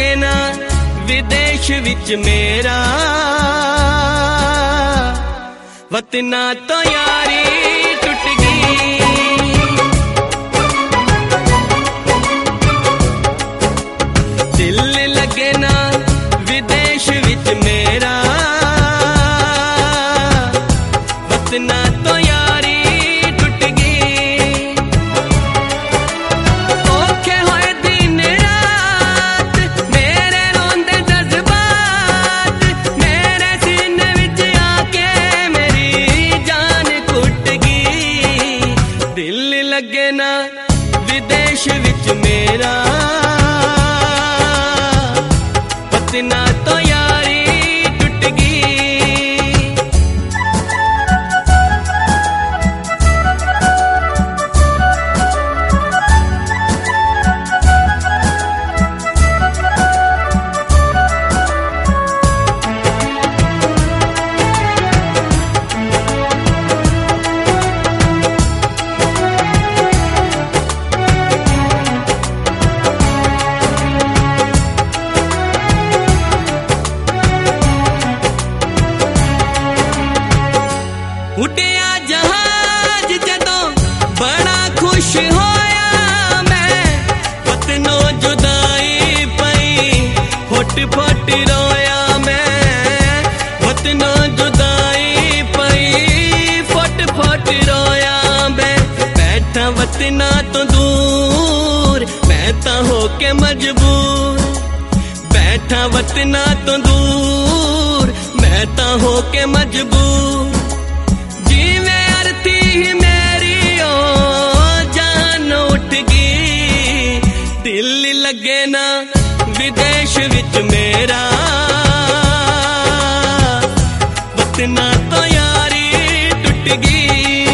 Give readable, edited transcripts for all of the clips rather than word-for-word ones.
लगे ना विदेश विच मेरा, वतना तो यारी टुट गई। दिल लगे ना विदेश विच मेरा, वतना तो यारी टुट गई। औखे होए दिन रात मेरे रोंदे जज्बात, मेरे सीने विच आके मेरी जान कुट गई। दिल लगे ना विदेश विच मेरा, वतना तो यारी टुट गई। उड़िया जहाज जदों बड़ा खुश होया मैं, वतनों जुदाई पई फुट फुट रोया मैं। वतनों जुदाई पई फुट फुट रोया मैं। बैठा वतना तो दूर मैं ता होके मजबूर, बैठा वतना तो दूर मैं ता होके मजबूर। जीवे अर्थी ही मेरी ओ जान उठ गई। दिल लगे ना विदेश विच मेरा, वतना तो यारी टुट गई।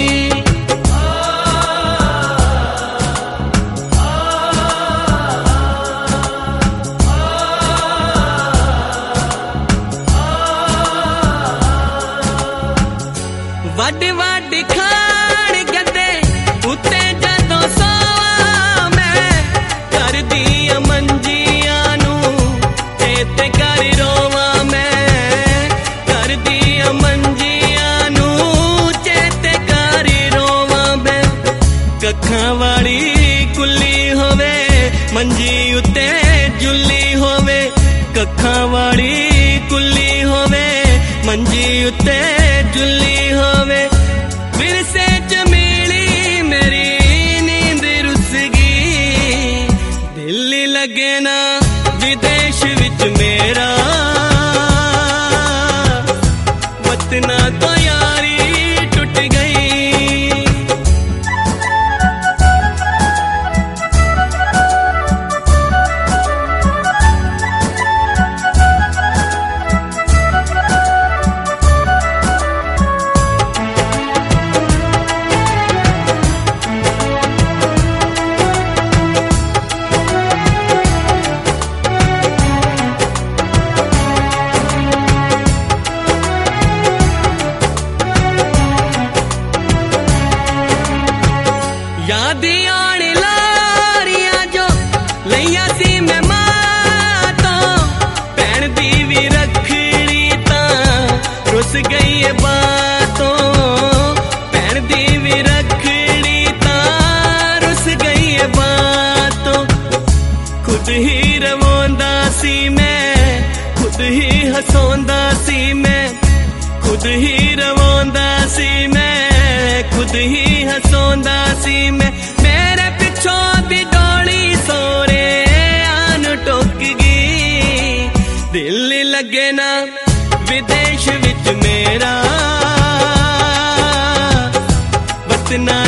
वड वड खान गदे उत्ते जदों सोवा मैं, कर दिया मंजियां नू चेते कर रोवा मैं। कर दिया मंजियां नू चेते कर रोवा मैं। कखां वाली कुल्ली होवे मंजी उत्ते जुल्ली होवे, कखां वाली कुल्ली होवे मंजी उत्ते जुल्ली होवे। विरसे च मिली मेरी नींद रुस गई। दिल लगे ना विदेश विच मेरा, वतना तो यारी टुट गई। याद आन लारियां जो लैया सी मैं मां तो, भैन दी भी रखड़ी तां रुस गई है बातों। भैन दी भी रखड़ी तां रुस गई है बातों। खुद ही रवांदा सी मैं, खुद ही हसौंदा सी मैं। खुद ही रवांदा सी मैं, खुद ही हसौंदा सी मैं। मेरे पिछों दी डोली सोरे आन टुक गई। दिल लगे ना विदेश विच मेरा, वतना